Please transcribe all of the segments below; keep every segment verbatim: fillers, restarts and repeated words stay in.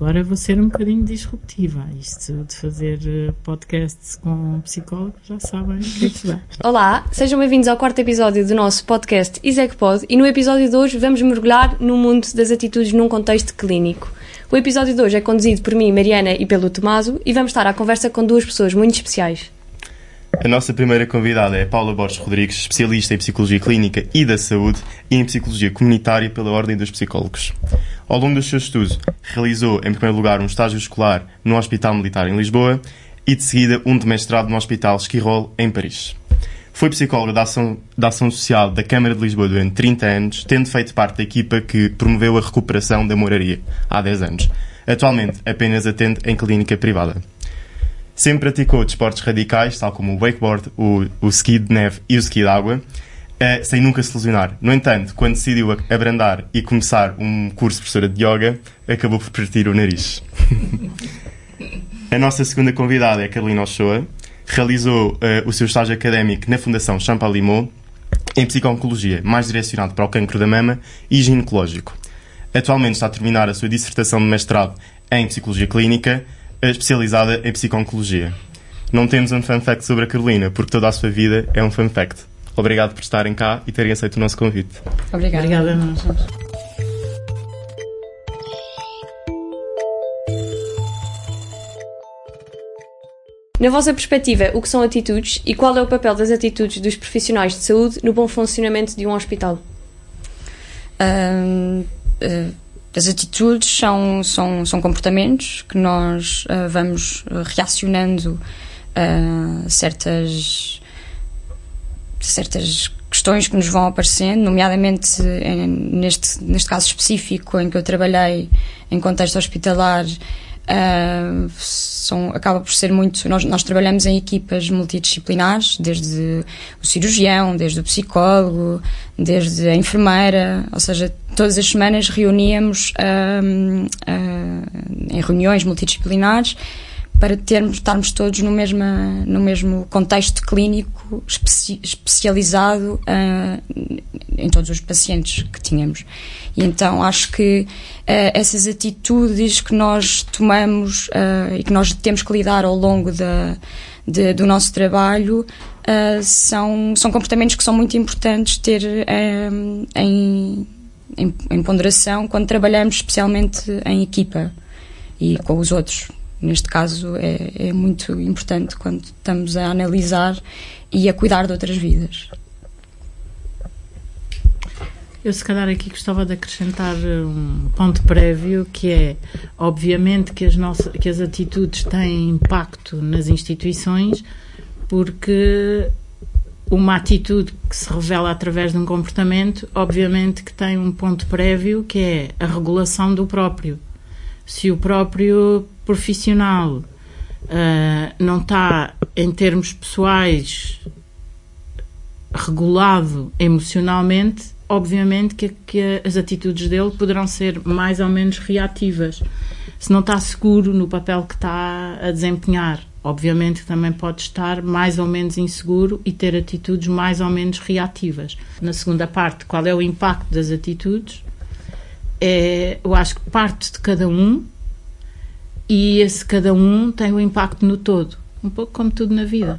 agora vou ser um bocadinho disruptiva. Isto de fazer podcasts com psicólogos, já sabem o que é que se dá. Olá, sejam bem-vindos ao quarto episódio do nosso podcast ISECPod, e no episódio de hoje vamos mergulhar no mundo das atitudes num contexto clínico. O episódio de hoje é conduzido por mim, Mariana, e pelo Tomaso, e vamos estar à conversa com duas pessoas muito especiais. A nossa primeira convidada é Paula Borges Rodrigues, especialista em Psicologia Clínica e da Saúde e em Psicologia Comunitária pela Ordem dos Psicólogos. Ao longo dos seus estudos, realizou, em primeiro lugar, um estágio escolar no Hospital Militar em Lisboa e, de seguida, um de mestrado no Hospital Esquirol, em Paris. Foi psicóloga da ação, da ação Social da Câmara de Lisboa durante trinta anos, tendo feito parte da equipa que promoveu a recuperação da moraria há dez anos. Atualmente, apenas atende em clínica privada. Sempre praticou desportos radicais, tal como o wakeboard, o, o ski de neve e o ski de água, uh, sem nunca se lesionar. No entanto, quando decidiu abrandar e começar um curso de professora de yoga, acabou por partir o nariz. A nossa segunda convidada é Carolina Ochoa. Realizou uh, o seu estágio académico na Fundação Champalimau em Psico-Oncologia, mais direcionado para o cancro da mama e ginecológico. Atualmente está a terminar a sua dissertação de mestrado em Psicologia Clínica, especializada em Psico-Oncologia. Não temos um fun fact sobre a Carolina, porque toda a sua vida é um fun fact. Obrigado por estarem cá e terem aceito o nosso convite. Obrigada. Obrigada a nós. Na vossa perspectiva, o que são atitudes e qual é o papel das atitudes dos profissionais de saúde no bom funcionamento de um hospital? Um, uh, as atitudes são, são, são comportamentos que nós uh, vamos reacionando a certas, certas questões que nos vão aparecendo, nomeadamente em, neste, neste caso específico em que eu trabalhei em contexto hospitalar. Uh, são, acaba por ser muito... Nós, nós trabalhamos em equipas multidisciplinares, desde o cirurgião, desde o psicólogo, desde a enfermeira, ou seja, todas as semanas reuníamos uh, uh, em reuniões multidisciplinares para termos, estarmos todos no mesmo, no mesmo contexto clínico especi, especializado uh, em todos os pacientes que tínhamos. E então acho que uh, essas atitudes que nós tomamos uh, e que nós temos que lidar ao longo da, de, do nosso trabalho uh, são, são comportamentos que são muito importantes ter uh, em, em, em ponderação quando trabalhamos especialmente em equipa e com os outros. Neste caso é, é muito importante quando estamos a analisar e a cuidar de outras vidas. Eu se calhar aqui gostava de acrescentar um ponto prévio, que é, obviamente, que as, nossas, que as atitudes têm impacto nas instituições, porque uma atitude que se revela através de um comportamento, obviamente que tem um ponto prévio, que é a regulação do próprio. Se o próprio profissional uh, não está, em termos pessoais, regulado emocionalmente, obviamente que, que as atitudes dele poderão ser mais ou menos reativas. Se não está seguro no papel que está a desempenhar, obviamente que também pode estar mais ou menos inseguro e ter atitudes mais ou menos reativas. Na segunda parte, qual é o impacto das atitudes? É, eu acho que parte de cada um, e esse cada um tem um impacto no todo, um pouco como tudo na vida.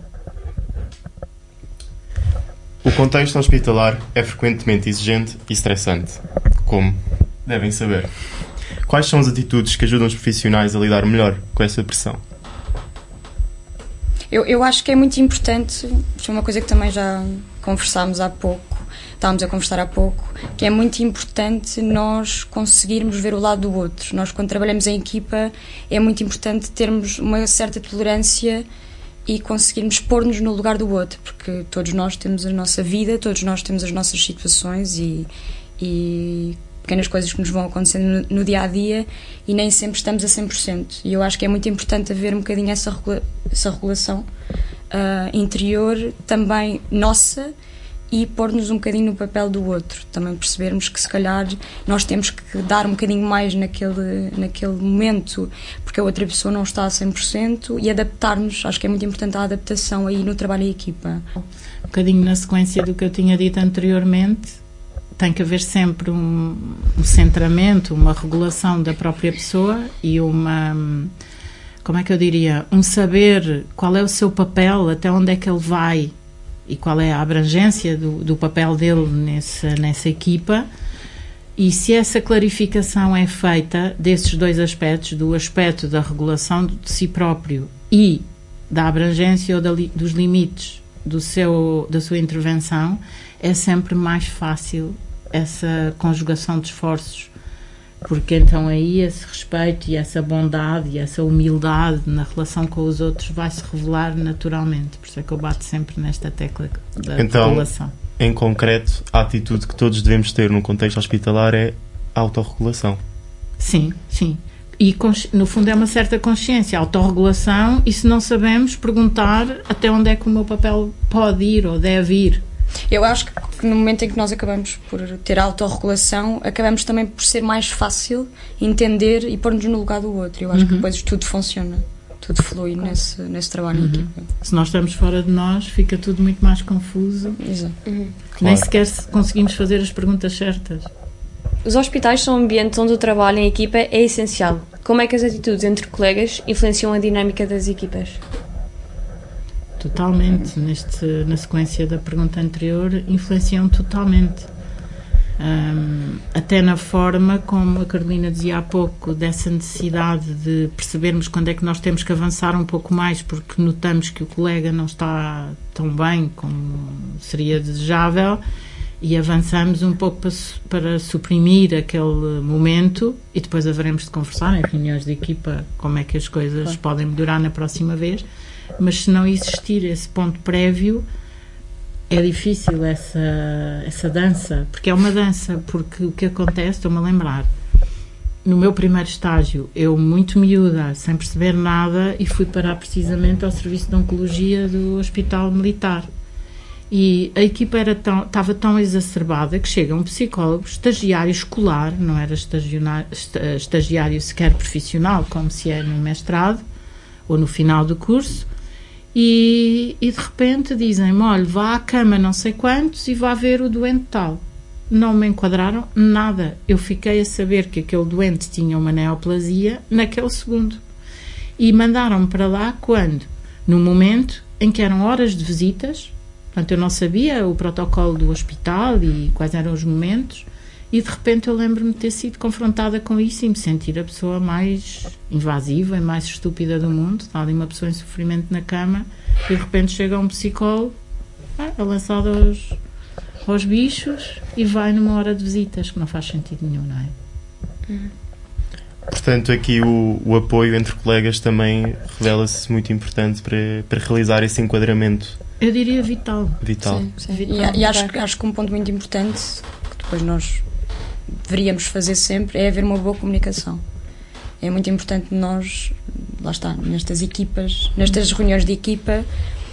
O contexto hospitalar é frequentemente exigente e estressante, como devem saber. Quais são as atitudes que ajudam os profissionais a lidar melhor com essa pressão? Eu, eu acho que é muito importante, foi uma coisa que também já conversámos há pouco, estávamos a conversar há pouco, que é muito importante nós conseguirmos ver o lado do outro. Nós, quando trabalhamos em equipa, é muito importante termos uma certa tolerância e conseguirmos pôr-nos no lugar do outro, porque todos nós temos a nossa vida, todos nós temos as nossas situações e, e pequenas coisas que nos vão acontecendo no, no dia-a-dia e nem sempre estamos a cem por cento. E eu acho que é muito importante haver um bocadinho essa, regula- essa regulação uh, interior também nossa e pôr-nos um bocadinho no papel do outro. Também percebermos que se calhar nós temos que dar um bocadinho mais naquele, naquele momento porque a outra pessoa não está a cem por cento e adaptar-nos. Acho que é muito importante a adaptação aí no trabalho em equipa. Um bocadinho na sequência do que eu tinha dito anteriormente, tem que haver sempre um, um centramento, uma regulação da própria pessoa e uma, como é que eu diria, um saber qual é o seu papel, até onde é que ele vai e qual é a abrangência do, do papel dele nessa, nessa equipa. E se essa clarificação é feita desses dois aspectos, do aspecto da regulação de si próprio e da abrangência ou da, dos limites do seu, da sua intervenção, é sempre mais fácil essa conjugação de esforços, porque então aí esse respeito e essa bondade e essa humildade na relação com os outros vai se revelar naturalmente. Por isso é que eu bato sempre nesta tecla da então, regulação. Em concreto, a atitude que todos devemos ter num contexto hospitalar é a autorregulação. Sim, sim. E no fundo é uma certa consciência, autorregulação, e se não sabemos, perguntar até onde é que o meu papel pode ir ou deve ir. Eu acho que no momento em que nós acabamos por ter a autorregulação, acabamos também por ser mais fácil entender e pôr-nos no lugar do outro. Eu acho uhum. que depois tudo funciona, tudo flui nesse, nesse trabalho uhum. em equipa. Se nós estamos fora de nós, fica tudo muito mais confuso. Exato. Uhum. Nem claro. sequer conseguimos fazer as perguntas certas. Os hospitais são ambientes onde o trabalho em equipa é essencial. Como é que as atitudes entre colegas influenciam a dinâmica das equipas? Totalmente. Neste, na sequência da pergunta anterior, influenciam totalmente. Um, até na forma, como a Carolina dizia há pouco, dessa necessidade de percebermos quando é que nós temos que avançar um pouco mais, porque notamos que o colega não está tão bem como seria desejável, e avançamos um pouco para, para suprimir aquele momento, e depois haveremos de conversar em reuniões de equipa como é que as coisas claro. podem melhorar na próxima vez. Mas se não existir esse ponto prévio, é difícil essa, essa dança, porque é uma dança, porque o que acontece, estou-me a lembrar, no meu primeiro estágio, eu muito miúda, sem perceber nada, e fui parar precisamente ao serviço de oncologia do Hospital Militar. E a equipa era tão, estava tão exacerbada que chega um psicólogo, estagiário escolar, não era estagiário sequer profissional, como se é no mestrado, ou no final do curso, e, e de repente dizem-me, olha, vá à cama não sei quantos e vá ver o doente tal. Não me enquadraram nada. Eu fiquei a saber que aquele doente tinha uma neoplasia naquele segundo. E mandaram-me para lá quando? No momento em que eram horas de visitas, portanto eu não sabia o protocolo do hospital e quais eram os momentos, e de repente eu lembro-me de ter sido confrontada com isso e me sentir a pessoa mais invasiva e mais estúpida do mundo. Está ali uma pessoa em sofrimento na cama e de repente chega um psicólogo, é lançado aos, aos bichos e vai numa hora de visitas, que não faz sentido nenhum, não é? Uhum. Portanto, aqui o, o apoio entre colegas também revela-se muito importante para, para realizar esse enquadramento. Eu diria vital. Vital. Sim, sim. Vital. E, e acho, acho que um ponto muito importante que depois nós deveríamos fazer sempre é haver uma boa comunicação. É muito importante nós, lá está, nestas equipas, nestas reuniões de equipa,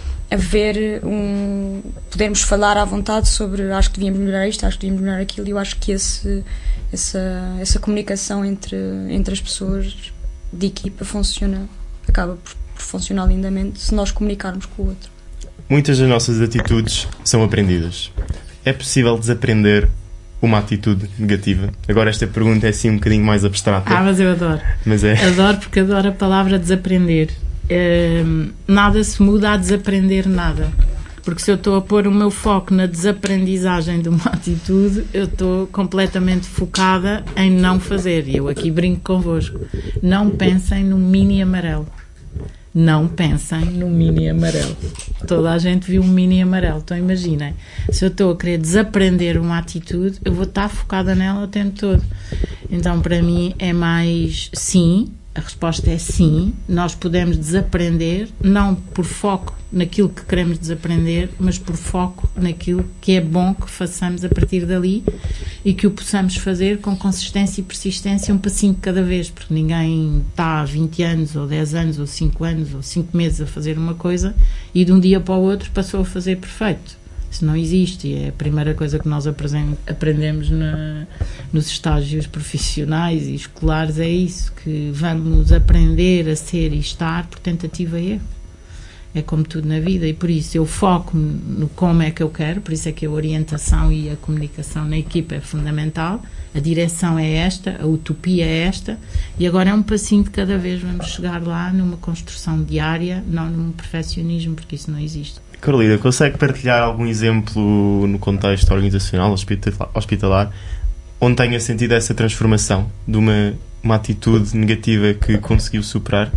haver um... podermos falar à vontade sobre acho que devíamos melhorar isto, acho que devíamos melhorar aquilo, e eu acho que esse, essa, essa comunicação entre, entre as pessoas de equipa funciona, acaba por, por funcionar lindamente se nós comunicarmos com o outro. Muitas das nossas atitudes são aprendidas. É possível desaprender uma atitude negativa? Agora esta pergunta é assim um bocadinho mais abstrata. Ah, mas eu adoro. Mas é. Adoro porque adoro a palavra desaprender. É, nada se muda a desaprender nada. Porque se eu estou a pôr o meu foco na desaprendizagem de uma atitude, eu estou completamente focada em não fazer. E eu aqui brinco convosco. Não pensem no mini amarelo. Não pensem no mini amarelo. Toda a gente viu um mini amarelo, então imaginem, se eu estou a querer desaprender uma atitude, eu vou estar focada nela o tempo todo. Então para mim é mais sim, a resposta é sim, nós podemos desaprender, não por foco naquilo que queremos desaprender, mas por foco naquilo que é bom que façamos a partir dali e que o possamos fazer com consistência e persistência, um passinho de cada vez, porque ninguém está há vinte anos ou dez anos ou cinco anos ou cinco meses a fazer uma coisa e de um dia para o outro passou a fazer perfeito. Isso não existe, e é a primeira coisa que nós aprendemos na, nos estágios profissionais e escolares, é isso, que vamos aprender a ser e estar por tentativa e erro. É como tudo na vida, e por isso eu foco no como é que eu quero, por isso é que a orientação e a comunicação na equipa é fundamental. A direção é esta, a utopia é esta, e agora é um passinho de cada vez, vamos chegar lá numa construção diária, não num perfeccionismo, porque isso não existe. Carolina, consegue partilhar algum exemplo no contexto organizacional, hospitalar, onde tenha sentido essa transformação de uma, uma atitude negativa que conseguiu superar?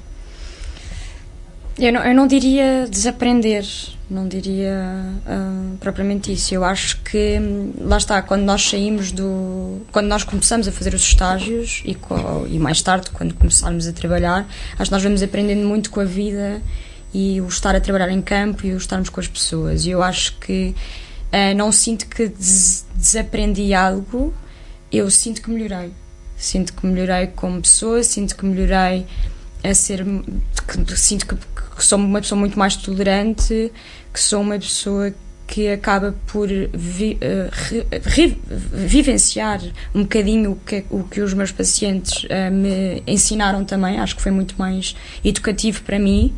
Eu não, eu não diria desaprender, não diria uh, propriamente isso. Eu acho que, lá está, quando nós saímos do... Quando nós começamos a fazer os estágios e, co, e mais tarde, quando começarmos a trabalhar, acho que nós vamos aprendendo muito com a vida e o estar a trabalhar em campo e o estarmos com as pessoas. E eu acho que uh, não sinto que des, desaprendi algo, eu sinto que melhorei. Sinto que melhorei como pessoa, sinto que melhorei a ser... Que, sinto que que sou uma pessoa muito mais tolerante, que sou uma pessoa que acaba por vi, uh, re, re, vivenciar um bocadinho o que, o que os meus pacientes uh, me ensinaram também. Acho que foi muito mais educativo para mim,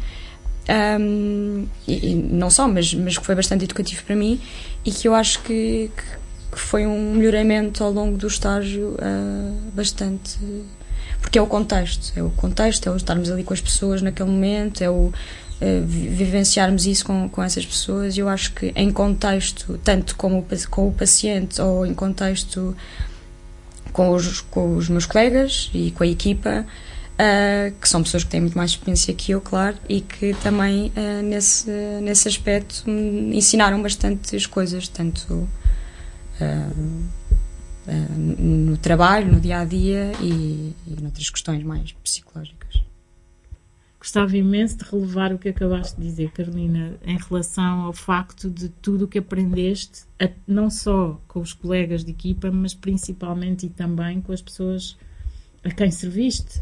um, e, e não só, mas, mas que foi bastante educativo para mim, e que eu acho que, que, que foi um melhoramento ao longo do estágio uh, bastante... Porque é o contexto, é o contexto, é o estarmos ali com as pessoas naquele momento, é o uh, vivenciarmos isso com, com essas pessoas. Eu acho que em contexto, tanto com o, com o paciente ou em contexto com os, com os meus colegas e com a equipa, uh, que são pessoas que têm muito mais experiência que eu, claro, e que também uh, nesse, nesse aspecto me ensinaram bastantes coisas, tanto... Uh, Uh, no trabalho, no dia-a-dia e, e noutras questões mais psicológicas. Gostava imenso de relevar o que acabaste de dizer, Carolina, em relação ao facto de tudo o que aprendeste, a, não só com os colegas de equipa, mas principalmente e também com as pessoas a quem serviste.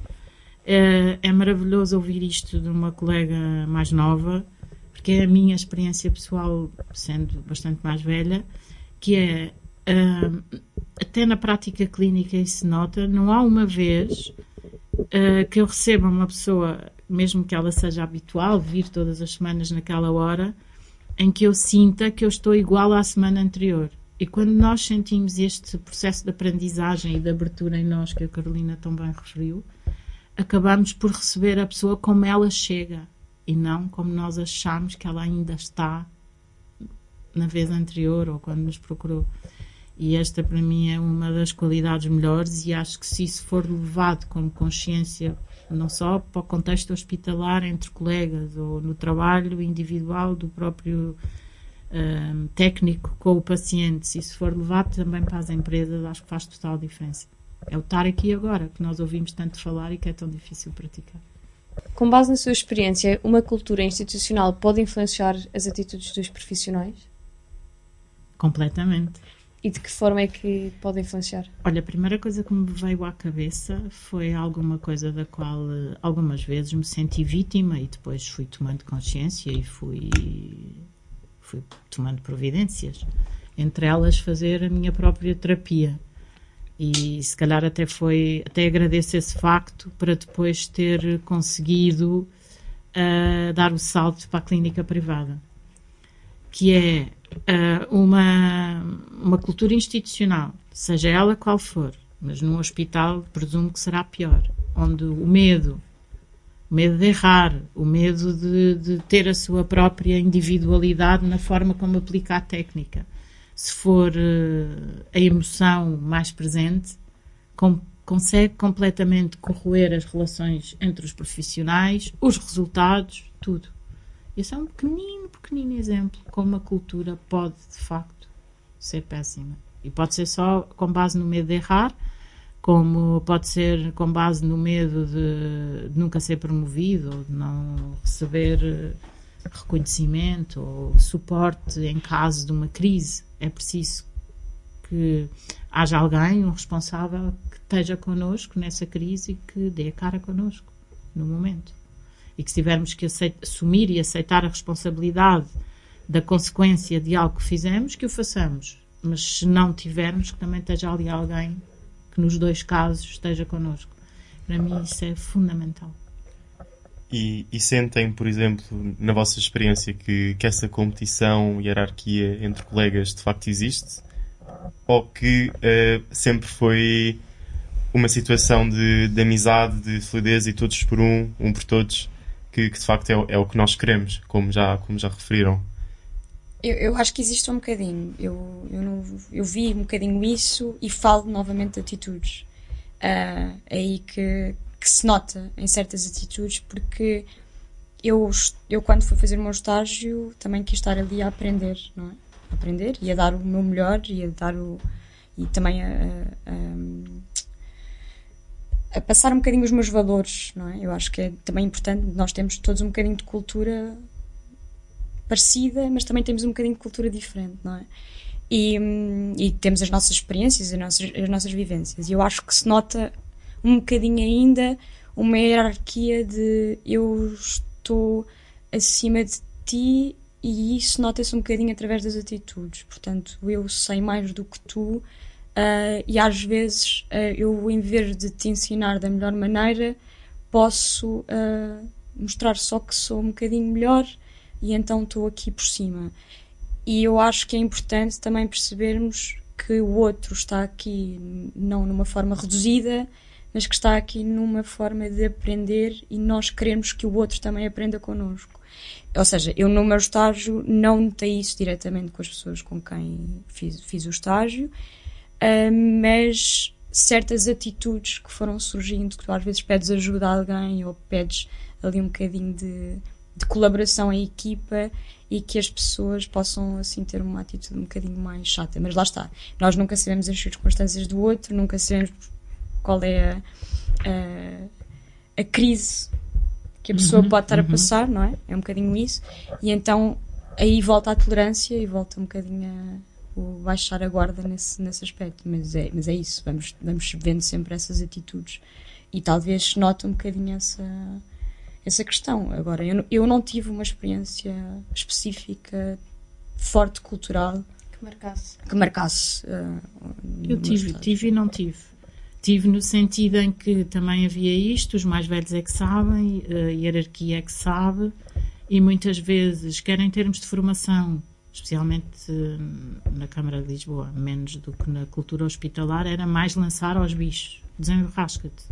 É, é maravilhoso ouvir isto de uma colega mais nova, porque é a minha experiência pessoal, sendo bastante mais velha, que é Uh, até na prática clínica isso se nota, não há uma vez uh, que eu receba uma pessoa, mesmo que ela seja habitual, vir todas as semanas naquela hora, em que eu sinta que eu estou igual à semana anterior. E quando nós sentimos este processo de aprendizagem e de abertura em nós, que a Carolina também referiu, acabamos por receber a pessoa como ela chega e não como nós achamos que ela ainda está na vez anterior ou quando nos procurou. E esta para mim é uma das qualidades melhores, e acho que se isso for levado como consciência, não só para o contexto hospitalar entre colegas ou no trabalho individual do próprio um, técnico com o paciente, se isso for levado também para as empresas, acho que faz total diferença. É o estar aqui agora, que nós ouvimos tanto falar e que é tão difícil praticar. Com base na sua experiência, uma cultura institucional pode influenciar as atitudes dos profissionais? Completamente. E de que forma é que pode influenciar? Olha, a primeira coisa que me veio à cabeça foi alguma coisa da qual algumas vezes me senti vítima e depois fui tomando consciência e fui, fui tomando providências. Entre elas, fazer a minha própria terapia. E se calhar até foi, até agradeço esse facto para depois ter conseguido uh, dar o salto para a clínica privada. Que é uh, uma, uma cultura institucional, seja ela qual for, mas num hospital presumo que será pior, onde o medo, o medo de errar, o medo de, de ter a sua própria individualidade na forma como aplica a técnica, se for uh, a emoção mais presente, com, consegue completamente corroer as relações entre os profissionais, os resultados, tudo. Esse é um pequenino, pequenino exemplo como a cultura pode, de facto, ser péssima. E pode ser só com base no medo de errar, como pode ser com base no medo de, de nunca ser promovido, ou de não receber reconhecimento ou suporte em caso de uma crise. É preciso que haja alguém, um responsável, que esteja connosco nessa crise e que dê a cara connosco no momento. E que se tivermos que aceitar, assumir e aceitar a responsabilidade da consequência de algo que fizemos, que o façamos. Mas se não tivermos, que também esteja ali alguém que nos dois casos esteja connosco. Para mim isso é fundamental. E, e sentem, por exemplo, na vossa experiência, que, que essa competição e hierarquia entre colegas de facto existe? Ou que uh, sempre foi uma situação de, de amizade, de fluidez e todos por um, um por todos, que, que de facto é, é o que nós queremos, como já, como já referiram? Eu, eu acho que existe um bocadinho. Eu, eu, não, eu vi um bocadinho isso e falo novamente de atitudes. Uh, é aí que, que se nota em certas atitudes, porque eu, eu quando fui fazer o meu estágio também quis estar ali a aprender, não é? A aprender e a dar o meu melhor e a dar o... e também a, a, a passar um bocadinho os meus valores, não é? Eu acho que é também importante, nós temos todos um bocadinho de cultura parecida, mas também temos um bocadinho de cultura diferente, não é? E, e temos as nossas experiências, as nossas, as nossas vivências. E eu acho que se nota um bocadinho ainda uma hierarquia de eu estou acima de ti, e isso nota-se um bocadinho através das atitudes. Portanto, eu sei mais do que tu, uh, e às vezes uh, eu, em vez de te ensinar da melhor maneira, posso uh, mostrar só que sou um bocadinho melhor, e então estou aqui por cima. E eu acho que é importante também percebermos que o outro está aqui não numa forma reduzida, mas que está aqui numa forma de aprender, e nós queremos que o outro também aprenda connosco. Ou seja, eu no meu estágio não notei isso diretamente com as pessoas com quem fiz, fiz o estágio, uh, mas certas atitudes que foram surgindo, que tu às vezes pedes ajuda a alguém ou pedes ali um bocadinho de, de colaboração em equipa, e que as pessoas possam assim ter uma atitude um bocadinho mais chata. Mas lá está, nós nunca sabemos as circunstâncias do outro, nunca sabemos qual é a, a, a crise que a pessoa uhum, pode estar uhum. a passar, não é? É um bocadinho isso. E então aí volta a tolerância e volta um bocadinho a o baixar a guarda nesse, nesse aspecto. Mas é, mas é isso, vamos, vamos vendo sempre essas atitudes. E talvez se note um bocadinho essa, essa questão. Agora, eu, eu não tive uma experiência específica, forte, cultural, que marcasse. Que marcasse uh, eu tive, tive e não tive. Tive no sentido em que também havia isto, os mais velhos é que sabem, a hierarquia é que sabe, e muitas vezes, quer em termos de formação, especialmente na Câmara de Lisboa, menos do que na cultura hospitalar, era mais lançar aos bichos, desenrasca-te.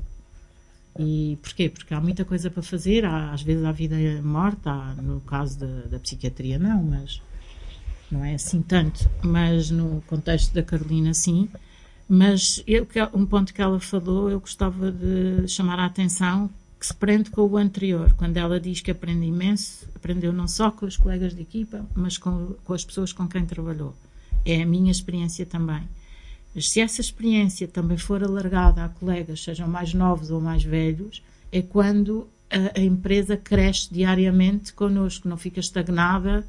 E porquê? Porque há muita coisa para fazer, há, às vezes há vida e morte, há, no caso da, da psiquiatria não, mas não é assim tanto, mas no contexto da Carolina sim. Mas eu, um ponto que ela falou, eu gostava de chamar a atenção, que se prende com o anterior, quando ela diz que aprende imenso, aprendeu não só com os colegas de equipa, mas com, com as pessoas com quem trabalhou. É a minha experiência também. Mas se essa experiência também for alargada a colegas, sejam mais novos ou mais velhos, é quando a, a empresa cresce diariamente connosco, não fica estagnada,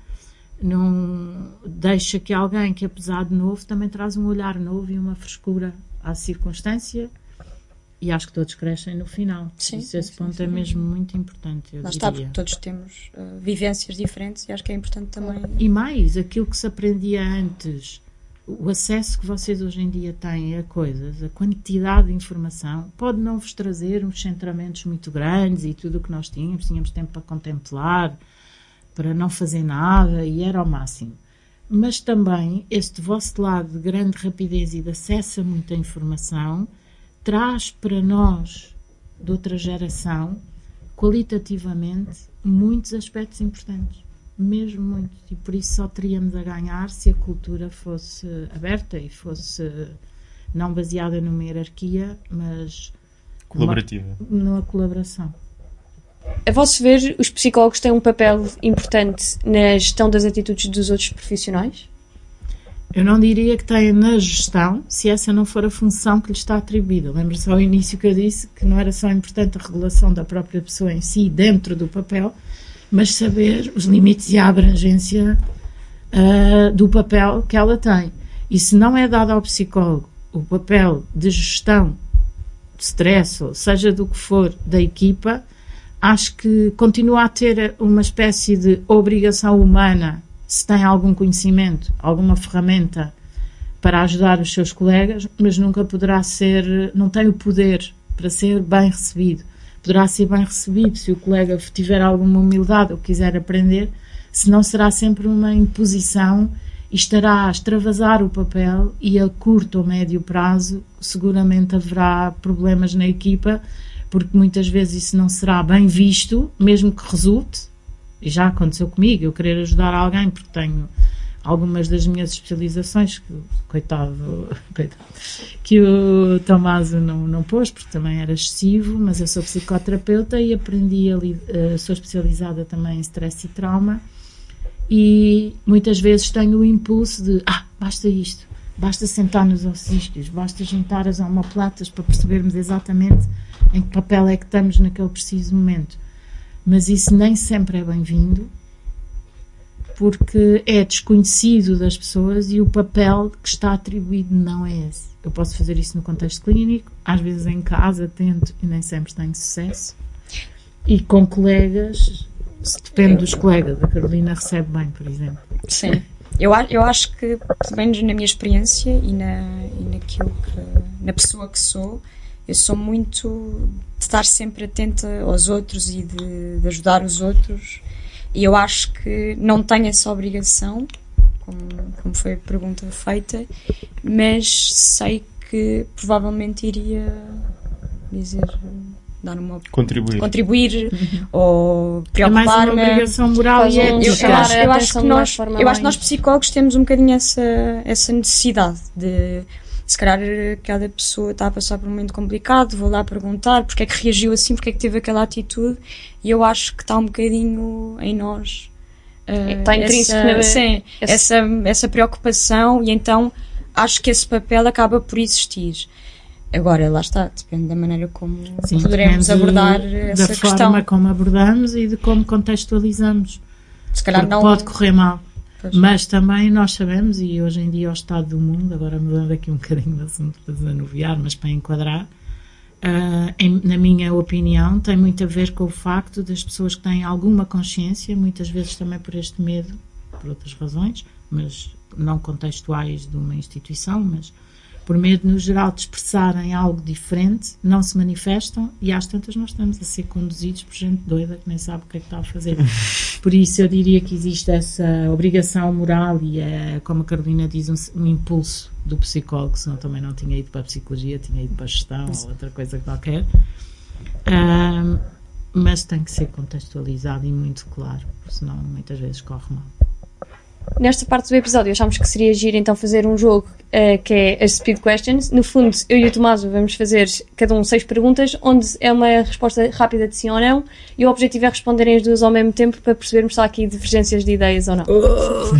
não deixa que alguém que, apesar de novo, também traz um olhar novo e uma frescura à circunstância, e acho que todos crescem no final. Sim, Isso, esse sim, ponto sim, é sim. mesmo muito importante, eu Lá diria. está, porque todos temos uh, vivências diferentes, e acho que é importante também... E mais, aquilo que se aprendia antes, o acesso que vocês hoje em dia têm a coisas, a quantidade de informação, pode não vos trazer uns centramentos muito grandes e tudo o que nós tínhamos, tínhamos tempo para contemplar, para não fazer nada, e era ao máximo. Mas também este vosso lado de grande rapidez e de acesso a muita informação traz para nós, de outra geração, qualitativamente, muitos aspectos importantes. Mesmo muito. E por isso só teríamos a ganhar se a cultura fosse aberta e fosse não baseada numa hierarquia, mas colaborativa. Uma, numa colaboração. A vosso ver, os psicólogos têm um papel importante na gestão das atitudes dos outros profissionais? Eu não diria que têm na gestão, se essa não for a função que lhe está atribuída. Lembra-se ao início que eu disse que não era só importante a regulação da própria pessoa em si, dentro do papel, mas saber os limites e a abrangência uh, do papel que ela tem. E se não é dado ao psicólogo o papel de gestão de stress, ou seja do que for, da equipa, acho que continua a ter uma espécie de obrigação humana, se tem algum conhecimento, alguma ferramenta para ajudar os seus colegas, mas nunca poderá ser, não tem o poder para ser bem recebido. poderá ser bem recebido se o colega tiver alguma humildade ou quiser aprender, senão será sempre uma imposição e estará a extravasar o papel, e a curto ou médio prazo seguramente haverá problemas na equipa, porque muitas vezes isso não será bem visto, mesmo que resulte, e já aconteceu comigo, eu querer ajudar alguém porque tenho algumas das minhas especializações que, coitado, coitado que o Tomaso não, não pôs, porque também era excessivo, mas eu sou psicoterapeuta e aprendi ali, uh, sou especializada também em stress e trauma, e muitas vezes tenho o impulso de, ah, basta isto, basta sentar nos ossísquios, basta juntar as omoplatas para percebermos exatamente em que papel é que estamos naquele preciso momento. Mas isso nem sempre é bem-vindo, porque é desconhecido das pessoas e o papel que está atribuído não é esse. Eu posso fazer isso no contexto clínico, às vezes em casa tento e nem sempre tenho sucesso, e com colegas, depende dos colegas, a Carolina recebe bem, por exemplo. Sim, eu, eu acho que, pelo menos na minha experiência e, na, e naquilo que, na pessoa que sou, eu sou muito de estar sempre atenta aos outros e de, de ajudar os outros, e eu acho que não tenho essa obrigação, como, como foi a pergunta feita, mas sei que provavelmente iria dizer, dar uma contribuir, contribuir ou preocupar-me. É mais uma obrigação moral e ética. Eu, eu, acho, eu, acho que nós, eu acho que nós psicólogos temos um bocadinho essa, essa necessidade de, se calhar cada pessoa está a passar por um momento complicado, vou lá perguntar porque é que reagiu assim, porque é que teve aquela atitude, e eu acho que está um bocadinho em nós uh, está intrínseco essa, na... sim, essa, essa preocupação, e então acho que esse papel acaba por existir. Agora, lá está, depende da maneira como sim, poderemos abordar essa da questão. Da forma como abordamos e de como contextualizamos. Se calhar não... Pode correr mal. Pois. Mas também nós sabemos, e hoje em dia o estado do mundo, agora mudando aqui um bocadinho de assunto para desanuviar, mas para enquadrar, uh, em, na minha opinião, tem muito a ver com o facto das pessoas que têm alguma consciência, muitas vezes também por este medo, por outras razões, mas não contextuais de uma instituição, mas por medo, no geral, de expressarem algo diferente, não se manifestam, e às tantas nós estamos a ser conduzidos por gente doida que nem sabe o que é que está a fazer. Por isso eu diria que existe essa obrigação moral e, é, como a Carolina diz, um, um impulso do psicólogo, senão também não tinha ido para a psicologia, tinha ido para a gestão ou outra coisa qualquer. Um, mas tem que ser contextualizado e muito claro, senão muitas vezes corre mal. Nesta parte do episódio achámos que seria giro então fazer um jogo uh, que é as Speed Questions. No fundo, eu e o Tomaso vamos fazer cada um seis perguntas, onde é uma resposta rápida de sim ou não, e o objetivo é responderem as duas ao mesmo tempo para percebermos se há aqui divergências de ideias ou não. Oh.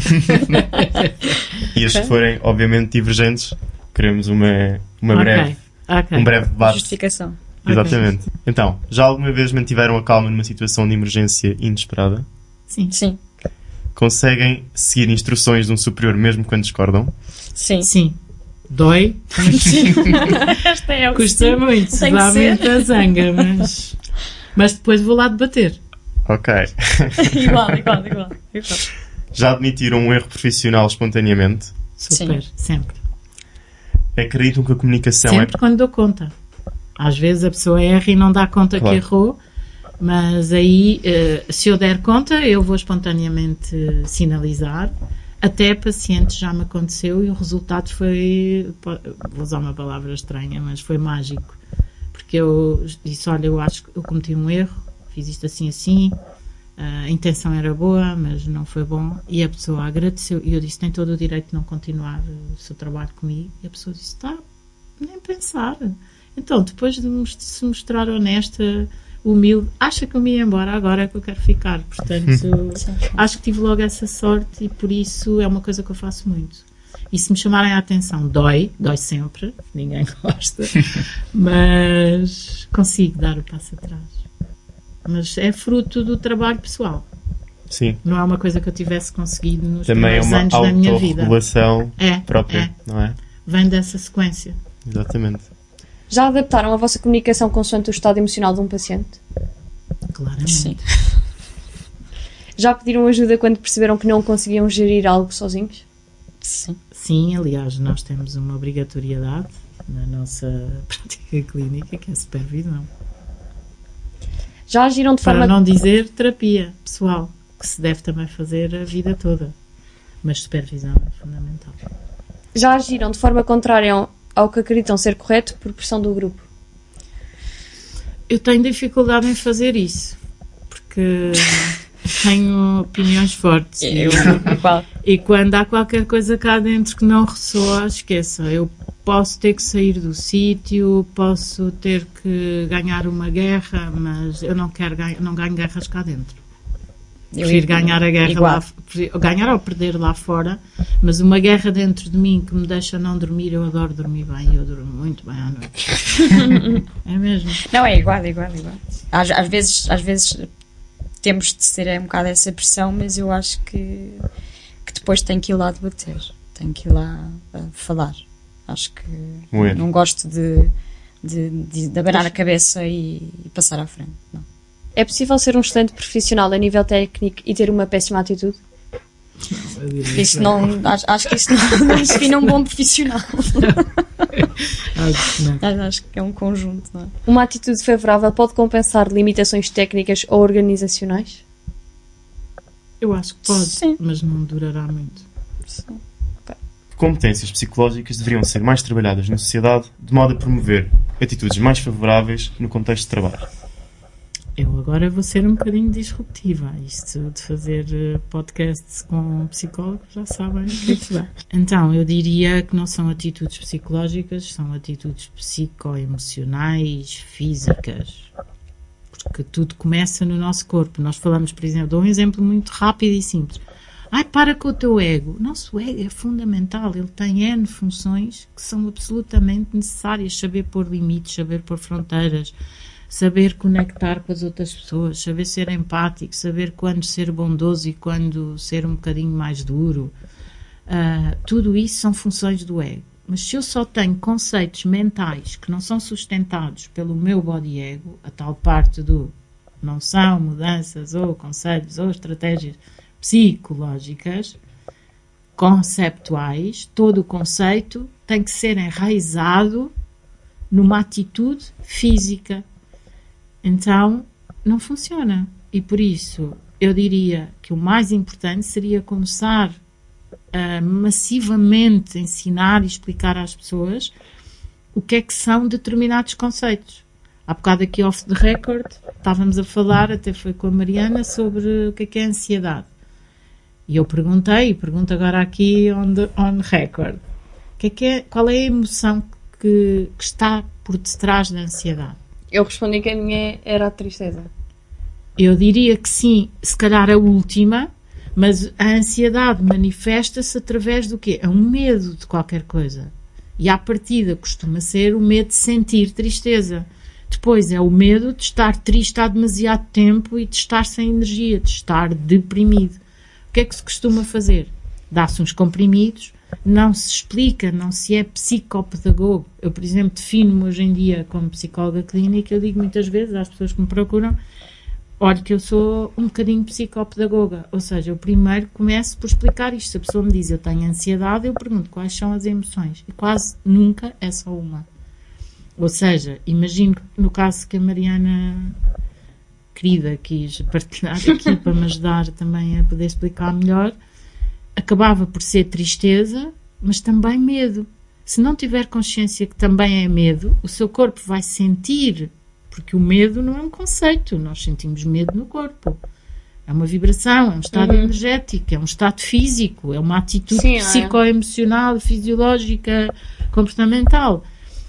E as que forem, obviamente, divergentes, queremos uma, uma okay. breve, okay. um breve debate. Justificação. Exatamente. Okay. Então, já alguma vez mantiveram a calma numa situação de emergência inesperada? Sim. Sim. Conseguem seguir instruções de um superior mesmo quando discordam? Sim. Sim. Dói. Esta é o Custa sim. muito, se dá muita zanga, mas, mas depois vou lá debater. Ok. igual, igual, igual, igual. Já admitiram um erro profissional espontaneamente? Super, sim. sempre. Acreditam que a comunicação sempre é... quando dou conta. Às vezes a pessoa erra e não dá conta claro. Que errou, mas aí, se eu der conta, eu vou espontaneamente sinalizar. Até pacientes já me aconteceu e o resultado foi, vou usar uma palavra estranha, mas foi mágico. Porque eu disse, olha, eu acho que eu cometi um erro, fiz isto assim, assim, a intenção era boa, mas não foi bom. E a pessoa agradeceu. E eu disse, tem todo o direito de não continuar o seu trabalho comigo. E a pessoa disse, tá, nem pensar. Então, depois de se mostrar honesta, humilde, acha que eu me ia embora, agora é que eu quero ficar. Portanto, acho que tive logo essa sorte e por isso é uma coisa que eu faço muito. E se me chamarem a atenção, dói, dói sempre, ninguém gosta, mas consigo dar o passo atrás. Mas é fruto do trabalho pessoal. Sim. Não é uma coisa que eu tivesse conseguido nos também primeiros anos da minha vida. Também é uma autorregulação é, própria, é. não é? Vem dessa sequência. Exatamente. Já adaptaram a vossa comunicação consoante o estado emocional de um paciente? Claramente. Sim. Já pediram ajuda quando perceberam que não conseguiam gerir algo sozinhos? Sim. Sim, aliás, nós temos uma obrigatoriedade na nossa prática clínica, que é a supervisão. Já agiram de Para forma... não dizer terapia pessoal, que se deve também fazer a vida toda. Mas supervisão é fundamental. Já agiram de forma contrária ao que acreditam ser correto por pressão do grupo? Eu tenho dificuldade em fazer isso, porque tenho opiniões fortes. Eu, e, e quando há qualquer coisa cá dentro que não ressoa, esqueça. Eu posso ter que sair do sítio, posso ter que ganhar uma guerra, mas eu não quero ganhar, não ganho guerras cá dentro. eu Prefiro ganhar a guerra igual. lá, prefiro ganhar ou perder lá fora, mas uma guerra dentro de mim que me deixa não dormir, eu adoro dormir bem, eu durmo muito bem à noite. É mesmo. Não, é igual, é igual, é igual. Às, às, vezes, às vezes temos de ter um bocado essa pressão, mas eu acho que, que depois tem que ir lá debater, tem que ir lá uh, falar. Acho que Bueno. não gosto de, de, de, de abanar a cabeça e, e passar à frente, não. É possível ser um excelente profissional a nível técnico e ter uma péssima atitude? Isso não, acho, acho que isso não define um bom profissional. Acho que não. Acho que é um conjunto, não é? Uma atitude favorável pode compensar limitações técnicas ou organizacionais? Eu acho que pode, Sim. mas não durará muito. Sim. Competências psicológicas deveriam ser mais trabalhadas na sociedade, de modo a promover atitudes mais favoráveis no contexto de trabalho. Eu agora vou ser um bocadinho disruptiva. Isto de fazer eh, podcasts com psicólogos, já sabem o que é que dá. Então, eu diria que não são atitudes psicológicas, são atitudes psicoemocionais, físicas. Porque tudo começa no nosso corpo. Nós falamos, por exemplo, dou um exemplo muito rápido e simples. Ai, para com o teu ego. O nosso ego é fundamental. Ele tem N funções que são absolutamente necessárias. Saber pôr limites, saber pôr fronteiras, saber conectar com as outras pessoas, saber ser empático, saber quando ser bondoso e quando ser um bocadinho mais duro. Uh, tudo isso são funções do ego. Mas se eu só tenho conceitos mentais que não são sustentados pelo meu body ego, a tal parte do não são mudanças ou conselhos ou estratégias psicológicas, conceptuais, todo o conceito tem que ser enraizado numa atitude física. Então, não funciona. E por isso, eu diria que o mais importante seria começar a massivamente ensinar e explicar às pessoas o que é que são determinados conceitos. Há bocado aqui off the record, estávamos a falar, até foi com a Mariana, sobre o que é que é ansiedade. E eu perguntei, e pergunto agora aqui on, the, on record, que é que é, qual é a emoção que, que está por detrás da ansiedade? Eu respondi que a minha era a tristeza. Eu diria que sim, se calhar a última, mas a ansiedade manifesta-se através do quê? É um medo de qualquer coisa. E à partida costuma ser o medo de sentir tristeza. Depois é o medo de estar triste há demasiado tempo e de estar sem energia, de estar deprimido. O que é que se costuma fazer? Dá-se uns comprimidos, não se explica, não se é psicopedagogo. Eu, por exemplo, defino-me hoje em dia como psicóloga clínica, eu digo muitas vezes às pessoas que me procuram, olha que eu sou um bocadinho psicopedagoga, ou seja, eu primeiro começo por explicar isto. Se a pessoa me diz eu tenho ansiedade, eu pergunto quais são as emoções, e quase nunca é só uma. Ou seja, imagino no caso que a Mariana querida quis partilhar aqui para me ajudar também a poder explicar melhor, acabava por ser tristeza, mas também medo. Se não tiver consciência que também é medo, o seu corpo vai sentir, porque o medo não é um conceito, nós sentimos medo no corpo. É uma vibração, é um estado uhum. energético, é um estado físico, é uma atitude Sim, psicoemocional, é. fisiológica, comportamental.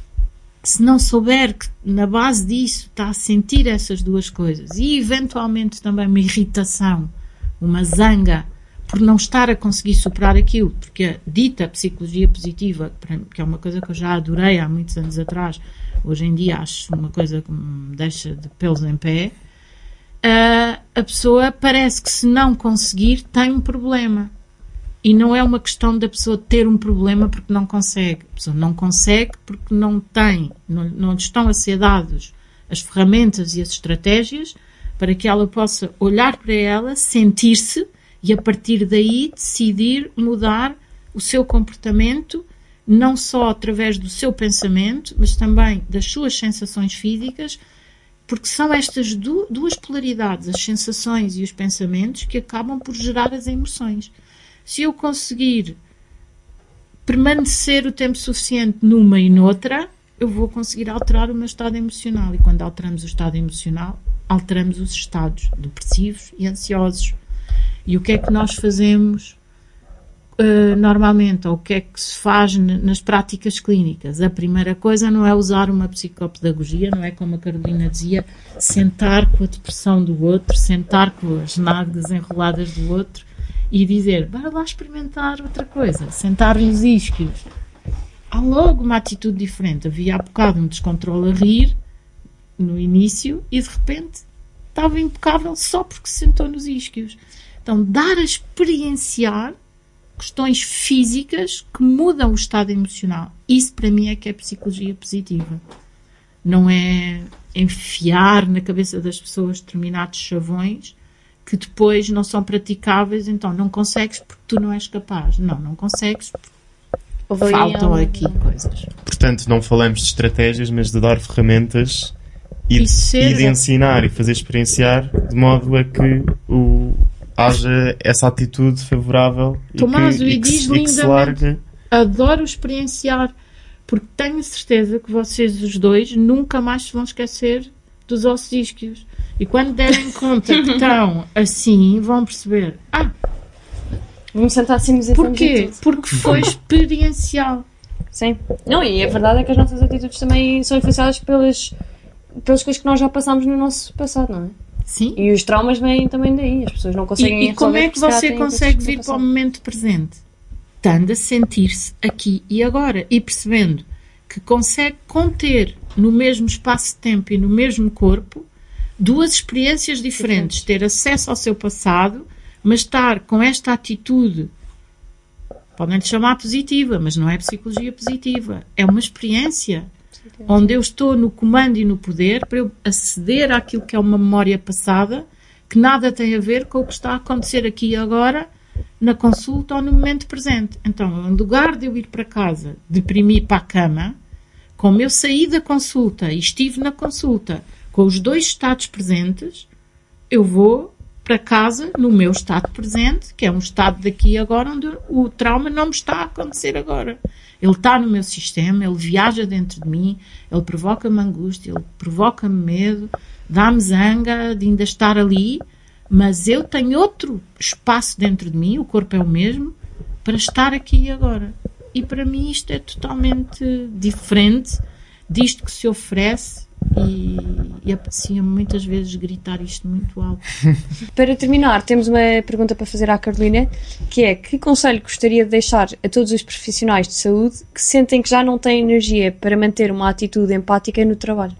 Se não souber que na base disso está a sentir essas duas coisas e eventualmente também uma irritação, uma zanga, por não estar a conseguir superar aquilo, porque a dita psicologia positiva, que é uma coisa que eu já adorei há muitos anos atrás, hoje em dia acho uma coisa que me deixa de pelos em pé, a pessoa parece que se não conseguir tem um problema. E não é uma questão da pessoa ter um problema porque não consegue. A pessoa não consegue porque não tem, não, não estão a ser dados as ferramentas e as estratégias para que ela possa olhar para ela, sentir-se e a partir daí decidir mudar o seu comportamento, não só através do seu pensamento, mas também das suas sensações físicas, Porque são estas du- duas polaridades, as sensações e os pensamentos, que acabam por gerar as emoções. Se eu conseguir permanecer o tempo suficiente numa e noutra, eu vou conseguir alterar o meu estado emocional. E quando alteramos o estado emocional, alteramos os estados depressivos e ansiosos. E o que é que nós fazemos uh, normalmente, ou o que é que se faz n- nas práticas clínicas? A primeira coisa não é usar uma psicopedagogia, não é como a Carolina dizia, sentar com a depressão do outro, sentar com as nádegas enroladas do outro e dizer, bora lá experimentar outra coisa, sentar nos isquios. Há logo uma atitude diferente. Havia há bocado um descontrole a rir no início e de repente estava impecável só porque se sentou nos isquios. Então, dar a experienciar questões físicas que mudam o estado emocional. Isso para mim é que é psicologia positiva. Não é enfiar na cabeça das pessoas determinados chavões que depois não são praticáveis, então não consegues porque tu não és capaz. Não, não consegues porque faltam aqui coisas. Portanto, não falamos de estratégias, mas de dar ferramentas e, E ser- e de ensinar e fazer experienciar de modo a que o, haja essa atitude favorável Tomás, e que, e e que, diz se- e que se lindamente. largue. Adoro experienciar, porque tenho certeza que vocês os dois nunca mais se vão esquecer dos ossos isquios. E quando derem conta que estão assim, vão perceber, ah, Vamos sentar assim nos exames e porquê? tudo. Porque foi experiencial. Sim. Não, e a verdade é que as nossas atitudes também são influenciadas pelas, pelas coisas que nós já passámos no nosso passado, não é? Sim. E os traumas vêm também daí. As pessoas não conseguem E, e como resolver é que porque se calhar você têm coisas consegue que vir não para o passaram. momento presente? Estando a sentir-se aqui e agora e percebendo que consegue conter no mesmo espaço de tempo e no mesmo corpo duas experiências diferentes, ter acesso ao seu passado, mas estar com esta atitude, podem lhe chamar positiva, mas não é psicologia positiva, é uma experiência onde eu estou no comando e no poder para eu aceder àquilo que é uma memória passada que nada tem a ver com o que está a acontecer aqui e agora na consulta ou no momento presente. Então, em lugar de eu ir para casa, deprimir para a cama, como eu saí da consulta e estive na consulta com os dois estados presentes, eu vou para casa no meu estado presente, que é um estado daqui e agora, onde o trauma não me está a acontecer agora. Ele está no meu sistema, ele viaja dentro de mim, ele provoca-me angústia, ele provoca-me medo, dá-me zanga de ainda estar ali, mas eu tenho outro espaço dentro de mim, o corpo é o mesmo, para estar aqui e agora. E para mim isto é totalmente diferente disto que se oferece e, e apetecia-me muitas vezes gritar isto muito alto. Para terminar, temos uma pergunta para fazer à Carolina, que é: que conselho gostaria de deixar a todos os profissionais de saúde que sentem que já não têm energia para manter uma atitude empática no trabalho?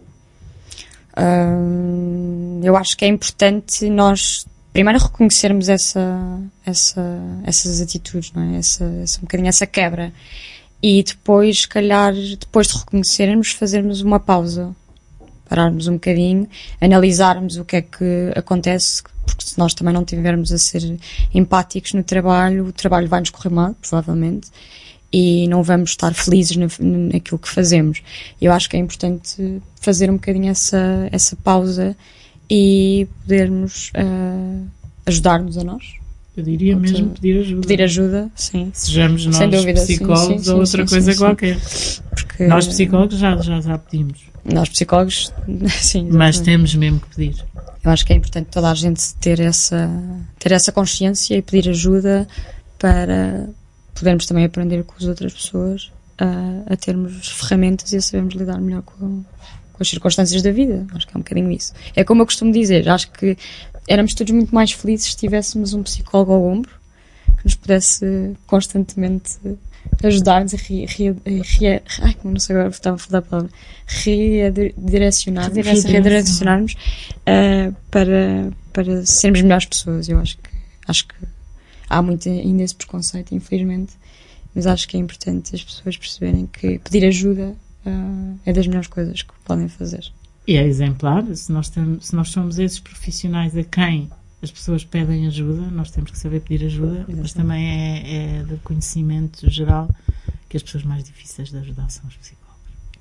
Hum, eu acho que é importante nós primeiro reconhecermos essa, essa, essas atitudes, não é? Essa, essa, um bocadinho essa quebra. E depois, se calhar, depois de reconhecermos, fazermos uma pausa. Pararmos um bocadinho, analisarmos o que é que acontece, porque se nós também não estivermos a ser empáticos no trabalho, o trabalho vai-nos correr mal, provavelmente, e não vamos estar felizes na, naquilo que fazemos. Eu acho que é importante fazer um bocadinho essa, essa pausa e podermos uh, ajudar-nos a nós. Eu diria Outra- mesmo pedir ajuda. Pedir ajuda, sim. Sejamos nós Sem dúvida, sim, psicólogos sim, sim, ou outra sim, coisa sim, sim. qualquer. Porque Nós psicólogos já, já, já pedimos, nós psicólogos, sim. mas exatamente. temos mesmo que pedir. Eu acho que é importante toda a gente ter essa, ter essa consciência e pedir ajuda para podermos também aprender com as outras pessoas a, a termos ferramentas e a sabermos lidar melhor com, com as circunstâncias da vida. Acho que é um bocadinho isso. É como eu costumo dizer, acho que éramos todos muito mais felizes se tivéssemos um psicólogo ao ombro que nos pudesse constantemente ajudar-nos a re, re, re, ai, como não sei agora estava a falar a palavra, redirecionar, Redirecionar. redirecionarmos uh, para, para sermos melhores pessoas. Eu acho que, acho que há muito ainda esse preconceito, infelizmente, mas acho que é importante as pessoas perceberem que pedir ajuda uh, é das melhores coisas que podem fazer. E é exemplar, se nós, temos, se nós somos esses profissionais a quem as pessoas pedem ajuda, nós temos que saber pedir ajuda, Exatamente. mas também é, é do conhecimento geral que as pessoas mais difíceis de ajudar são os psicólogos.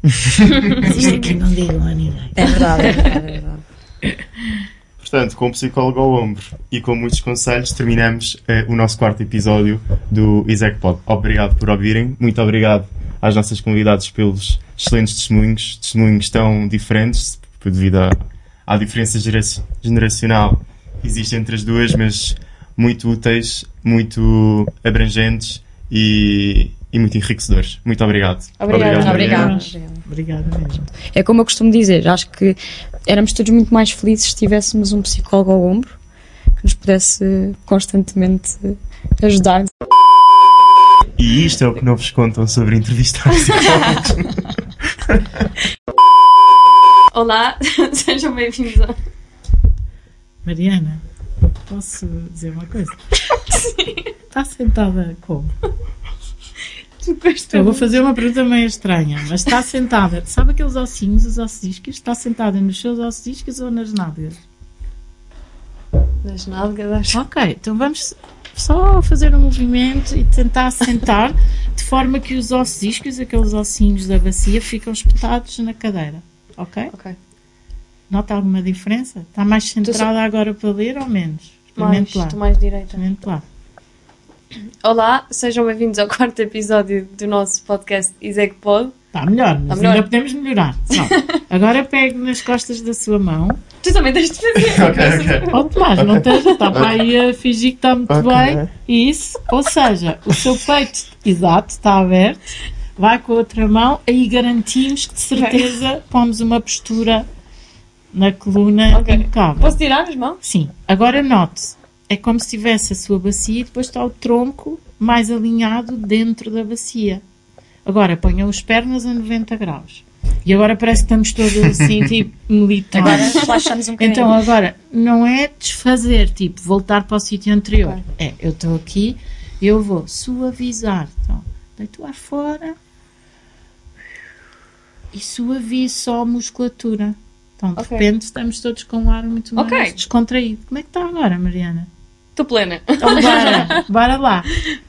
Mas isto aqui não digam a ninguém. É verdade, é verdade, é verdade. Portanto, com o psicólogo ao ombro e com muitos conselhos, terminamos eh, o nosso quarto episódio do ISECPod. Obrigado por ouvirem. Muito obrigado às nossas convidadas pelos excelentes testemunhos. Testemunhos tão diferentes, devido à, à diferença gera- generacional que existe entre as duas, mas muito úteis, muito abrangentes e, e muito enriquecedores. Muito obrigado. Obrigada. Mariana. Obrigada. Obrigada mesmo. É como eu costumo dizer, acho que éramos todos muito mais felizes se tivéssemos um psicólogo ao ombro que nos pudesse constantemente ajudar. E isto é o que não vos contam sobre entrevistar psicólogos. Olá, sejam bem-vindos ao... Mariana, posso dizer uma coisa? Sim. Está sentada como? Tu gostas? Eu vou fazer uma pergunta meio estranha, mas está sentada. Sabe aqueles ossinhos, os ossos isquios? Está sentada nos seus ossos isquios ou nas nádegas? Das nádegas. Ok, então vamos só fazer um movimento e tentar sentar de forma que os ossos isquios, aqueles ossinhos da bacia, ficam espetados na cadeira. Ok? Ok. Nota alguma diferença? Está mais centrada só... agora para ler ou menos? Mais, Experimente lá. estou mais direita. Experimente lá. Olá, sejam bem-vindos ao quarto episódio do nosso podcast ISECPod. Está melhor, mas Está melhor. ainda podemos melhorar. Não. Agora pegue nas costas da sua mão. Tu também tens de fazer. Ok, ok. Oh, Tomás, não esteja, está para aí a fingir que está muito Ok. bem. Isso, ou seja, o seu peito, exato, está aberto, vai com a outra mão, aí garantimos que de certeza pomos uma postura na coluna Ok. impecável. Posso tirar as mãos? Sim, agora note, é como se tivesse a sua bacia e depois está o tronco mais alinhado dentro da bacia. Agora ponham as pernas a noventa graus. E agora parece que estamos todos assim, tipo, militares. Agora relaxamos um bocadinho. Então agora, não é desfazer, tipo, voltar para o sítio anterior. Ok. É, eu estou aqui, eu vou suavizar. Então, deito o ar fora e suavizo só a musculatura. Então, de Ok. repente, estamos todos com um ar muito mais Ok. descontraído. Como é que está agora, Mariana? Estou plena. Então, bora, bora lá.